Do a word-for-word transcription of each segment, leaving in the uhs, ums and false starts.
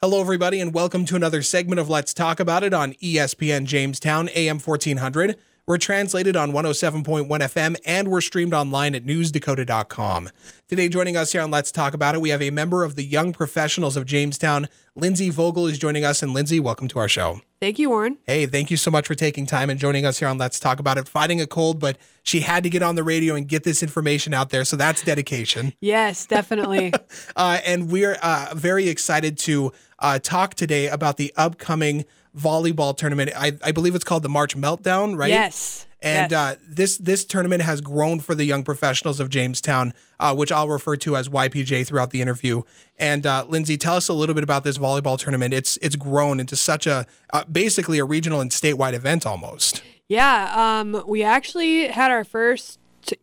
Hello, everybody, and welcome to another segment of Let's Talk About It on E S P N Jamestown, A M fourteen hundred. We're translated on one oh seven point one F M, and we're streamed online at news dakota dot com. Today, joining us here on Let's Talk About It, we have a member of the Young Professionals of Jamestown. Lindsay Vogel is joining us, and Lindsay, welcome to our show. Thank you, Warren. Hey, thank you so much for taking time and joining us here on Let's Talk About It. Fighting a cold, but she had to get on the radio and get this information out there, so that's dedication. Yes, definitely. uh, and we're uh, very excited to uh, talk today about the upcoming volleyball tournament. I, I believe it's called the March Meltdown, right? Yes. And yes. Uh, this this tournament has grown for the Young Professionals of Jamestown, uh, which I'll refer to as Y P J throughout the interview. And uh, Lindsay, tell us a little bit about this volleyball tournament. It's it's grown into such a uh, basically a regional and statewide event almost. Yeah, um, we actually had our first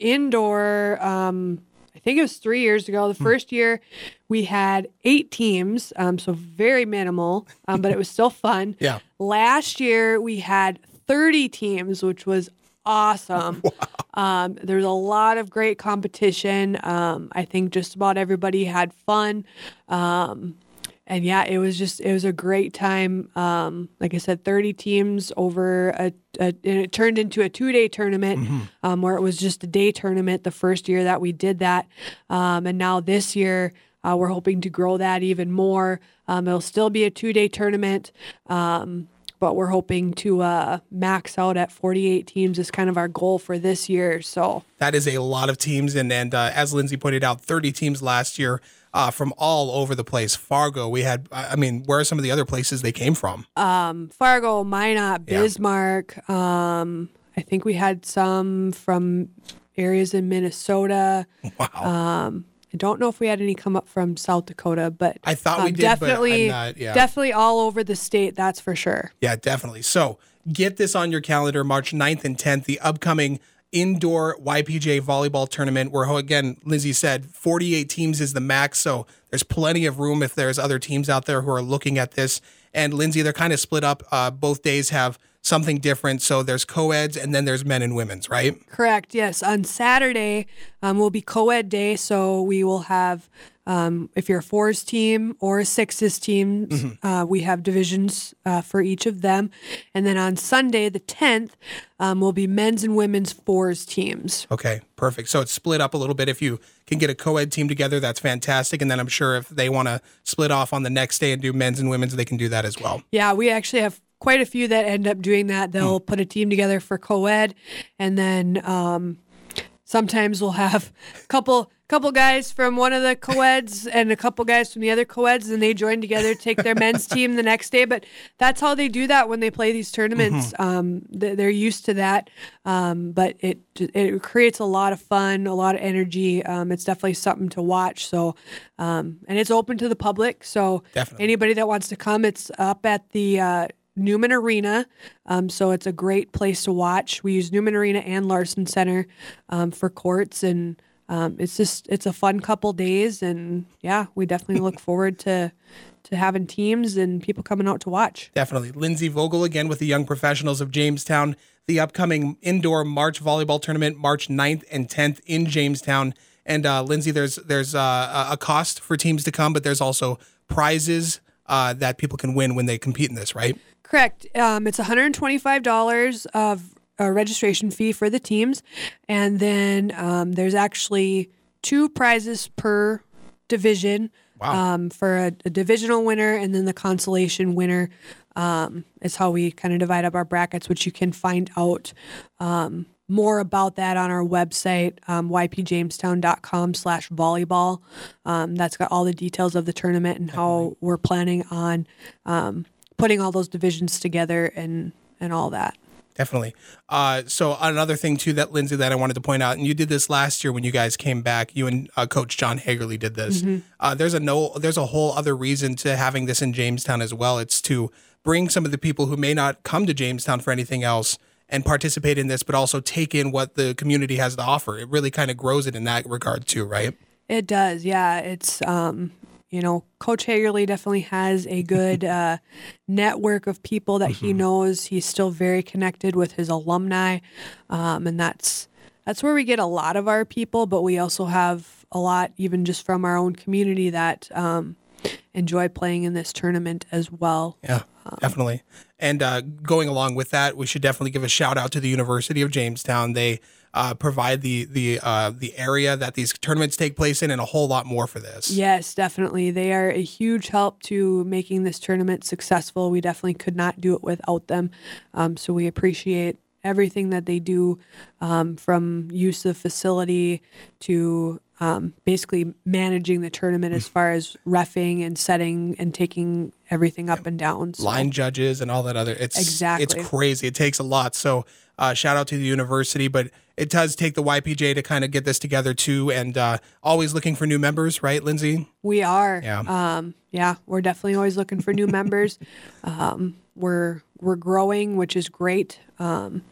indoor. Um, I think it was three years ago. The first year we had eight teams, um, so very minimal, um, but it was still fun. Yeah. Last year we had thirty teams, which was awesome. Wow. Um, there's a lot of great competition. Um, I think just about everybody had fun. Um, and yeah, it was just, it was a great time. Um, like I said, thirty teams over a, a and it turned into a two day tournament, mm-hmm. um, where it was just a day tournament the first year that we did that. Um, and now this year, uh, we're hoping to grow that even more. Um, it'll still be a two day tournament. Um, But we're hoping to uh, max out at forty-eight teams is kind of our goal for this year. So that is a lot of teams. And, and uh, as Lindsay pointed out, thirty teams last year uh, from all over the place. Fargo, we had, I mean, where are some of the other places they came from? Um, Fargo, Minot, Bismarck. Yeah. Um, I think we had some from areas in Minnesota. Wow. Um, I don't know if we had any come up from South Dakota, but I thought we um, did, definitely, but I'm not, yeah. definitely all over the state. That's for sure. Yeah, definitely. So get this on your calendar, March ninth and tenth, the upcoming indoor Y P J volleyball tournament where, again, Lindsay said forty-eight teams is the max. So there's plenty of room if there's other teams out there who are looking at this. And Lindsay, they're kind of split up. Uh, both days have something different. So there's co-eds and then there's men and women's, right? Correct. Yes. On Saturday um, will be co-ed day. So we will have, um, if you're a fours team or a sixes team, mm-hmm. uh, we have divisions uh, for each of them. And then on Sunday, the tenth, um, will be men's and women's fours teams. Okay, perfect. So it's split up a little bit. If you can get a co-ed team together, that's fantastic. And then I'm sure if they want to split off on the next day and do men's and women's, they can do that as well. Yeah, we actually have quite a few that end up doing that. They'll mm. put a team together for co-ed, and then um, sometimes we'll have a couple couple guys from one of the co-eds and a couple guys from the other co-eds, and they join together, take their men's team the next day. But that's how they do that when they play these tournaments. Mm-hmm. Um, they're used to that, um, but it it creates a lot of fun, a lot of energy. Um, it's definitely something to watch. So, um, and it's open to the public. So definitely. Anybody that wants to come, it's up at the uh, Newman Arena, um, so it's a great place to watch. We use Newman Arena and Larson Center um, for courts, and um, it's just it's a fun couple days, and yeah, we definitely look forward to to having teams and people coming out to watch. Definitely. Lindsay Vogel again with the Young Professionals of Jamestown, the upcoming indoor March volleyball tournament, March ninth and tenth in Jamestown. And uh, Lindsay, there's there's uh, a cost for teams to come, but there's also prizes uh, that people can win when they compete in this, right? Correct. Um, it's one hundred twenty-five dollars of a registration fee for the teams. And then um, there's actually two prizes per division. Wow. Um, for a, a divisional winner and then the consolation winner. Um, is how we kind of divide up our brackets, which you can find out um, more about that on our website, um, y p jamestown dot com slash volleyball. Um, that's got all the details of the tournament and how we're planning on um, putting all those divisions together and, and all that. Definitely. Uh, so another thing too that Lindsay that I wanted to point out, and you did this last year when you guys came back. You and uh, Coach John Hagerly did this. Mm-hmm. Uh, there's a no, there's a whole other reason to having this in Jamestown as well. It's to bring some of the people who may not come to Jamestown for anything else and participate in this, but also take in what the community has to offer. It really kind of grows it in that regard too, right? It does. Yeah. It's um, you know, Coach Hagerly definitely has a good uh, network of people that mm-hmm. he knows. He's still very connected with his alumni, um, and that's that's where we get a lot of our people. But we also have a lot, even just from our own community, that um, enjoy playing in this tournament as well. Yeah, definitely. And uh, going along with that, we should definitely give a shout out to the University of Jamestown. They uh, provide the the uh, the area that these tournaments take place in, and a whole lot more for this. Yes, definitely. They are a huge help to making this tournament successful. We definitely could not do it without them. Um, so we appreciate everything that they do, um, from use of facility to um, basically managing the tournament as far as reffing and setting and taking everything up and down. So. Line judges and all that other. It's Exactly. It's crazy. It takes a lot. So uh, shout out to the university, but it does take the Y P J to kind of get this together too. And uh, always looking for new members, right, Lindsay? We are. Yeah. Um, yeah, we're definitely always looking for new members. Um, we're we're growing, which is great. Um,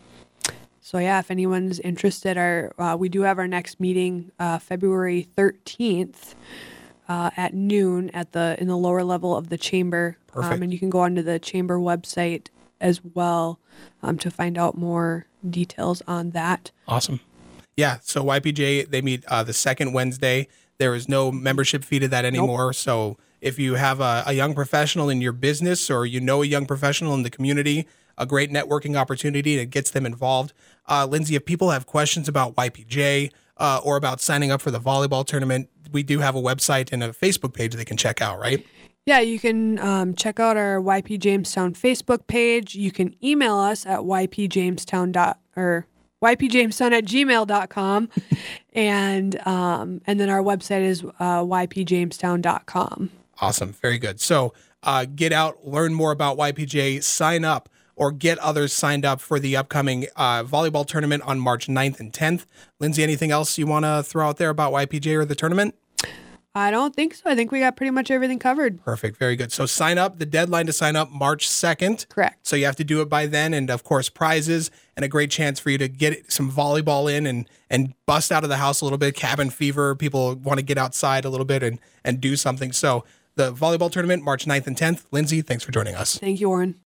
so yeah, if anyone's interested, our uh, we do have our next meeting uh, February thirteenth uh, at noon at the in the lower level of the chamber. Perfect. Um, and you can go onto the chamber website as well um, to find out more details on that. Awesome. Yeah. So Y P J, they meet uh, the second Wednesday. There is no membership fee to that anymore. Nope. So if you have a, a young professional in your business, or you know a young professional in the community, a great networking opportunity that gets them involved. Uh, Lindsay, if people have questions about Y P J uh, or about signing up for the volleyball tournament, we do have a website and a Facebook page they can check out, right? Yeah, you can um, check out our Y P Jamestown Facebook page. You can email us at ypjamestown dot or ypjamestown at gmail dot com, and um, and then our website is uh, y p jamestown dot com. Awesome, very good. So uh, get out, learn more about Y P J, sign up, or get others signed up for the upcoming uh, volleyball tournament on March ninth and tenth. Lindsay, anything else you want to throw out there about Y P J or the tournament? I don't think so. I think we got pretty much everything covered. Perfect. Very good. So sign up. The deadline to sign up, March second. Correct. So you have to do it by then. And of course, prizes and a great chance for you to get some volleyball in and, and bust out of the house a little bit. Cabin fever. People want to get outside a little bit and, and do something. So the volleyball tournament, March ninth and tenth. Lindsay, thanks for joining us. Thank you, Warren.